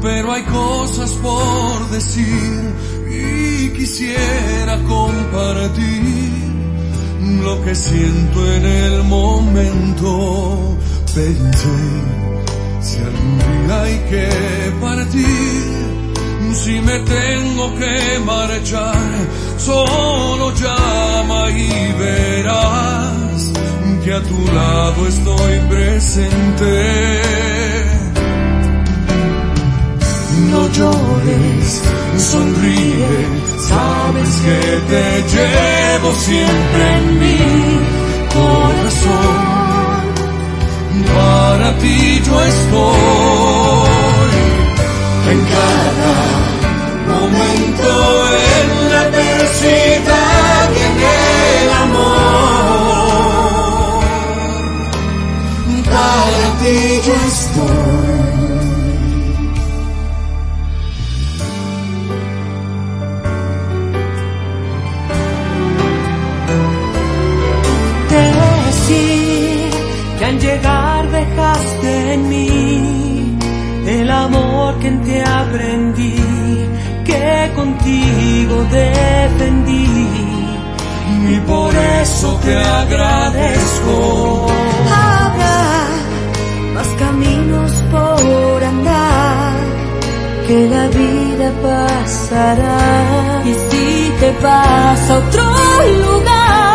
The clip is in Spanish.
pero hay cosas por decir y quisiera compartir lo que siento en el momento. Pensé, si algún día hay que partir, si me tengo que marchar, solo llama y verás que a tu lado estoy presente. No llores, sonríe, sabes que te llevo siempre en mi corazón. Para ti yo estoy en cada momento, en la adversidad y en el amor. Para ti yo estoy. Que al llegar dejaste en mí el amor que en ti aprendí, que contigo defendí, y por eso te agradezco. Habrá más caminos por andar, que la vida pasará, y si te vas a otro lugar,